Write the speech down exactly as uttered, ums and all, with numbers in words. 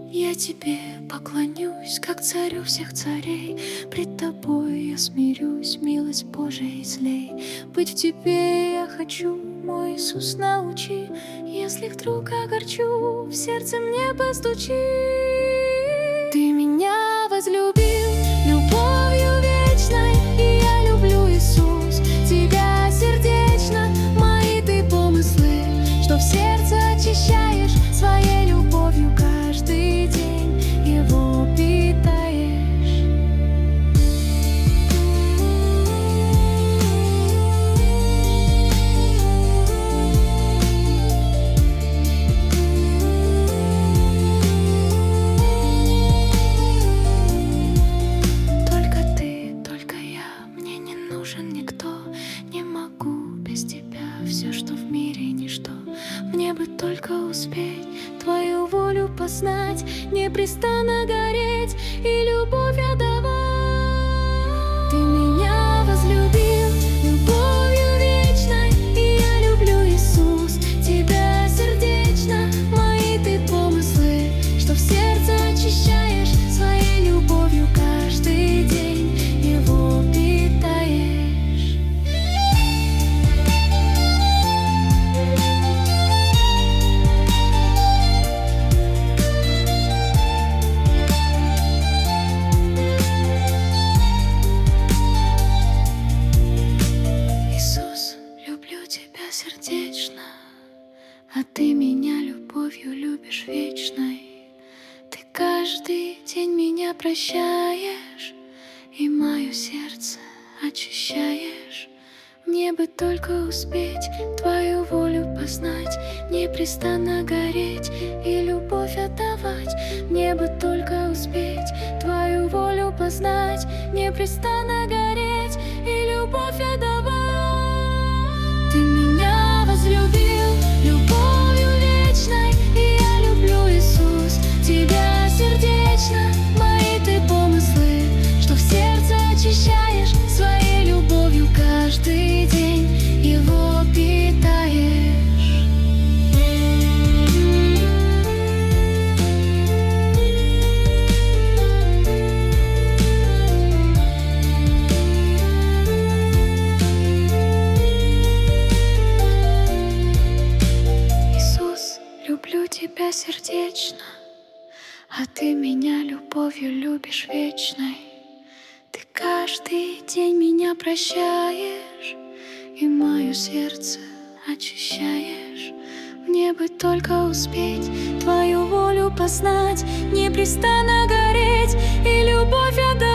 Я тебе поклонюсь, как царю всех царей. Пред тобой я смирюсь, милость Божия излей. Быть в тебе я хочу, мой Иисус, научи. Если вдруг огорчу, в сердце мне постучи. Ты меня возлюбил любовью вечной, и я люблю, Иисус, тебя сердечно. Мои ты помыслы, что в сердце очищаешь, своей любовью каждый день его питаешь. Только ты, только я, мне не нужен никто. Не могу без тебя, все, что в мире ничто. Мне бы только успеть твою волю познать, непрестанно гореть и любовь отдавать. Ты меня возлюбил любовью вечной, и я люблю, Иисус, тебя сердечно. Мои ты помыслы, что в сердце очищаешь, своей любовью каждый день его питаешь. Сердечно, а ты меня любовью любишь вечной. Ты каждый день меня прощаешь, и мое сердце очищаешь. Мне бы только успеть твою волю познать, непрестанно гореть и любовь отдавать. Мне бы только успеть твою волю познать, непрестанно гореть и любовь отдавать. Ты меня возлюбил любовью вечной, и я люблю, Иисус, тебя сердечно. Мои ты помыслы, что в сердце очищаешь, своей любовью каждый день его питаешь. Люблю тебя сердечно, а ты меня любовью любишь вечной. Ты каждый день меня прощаешь, и мое сердце очищаешь. Мне бы только успеть твою волю познать, непрестанно гореть и любовь отдать.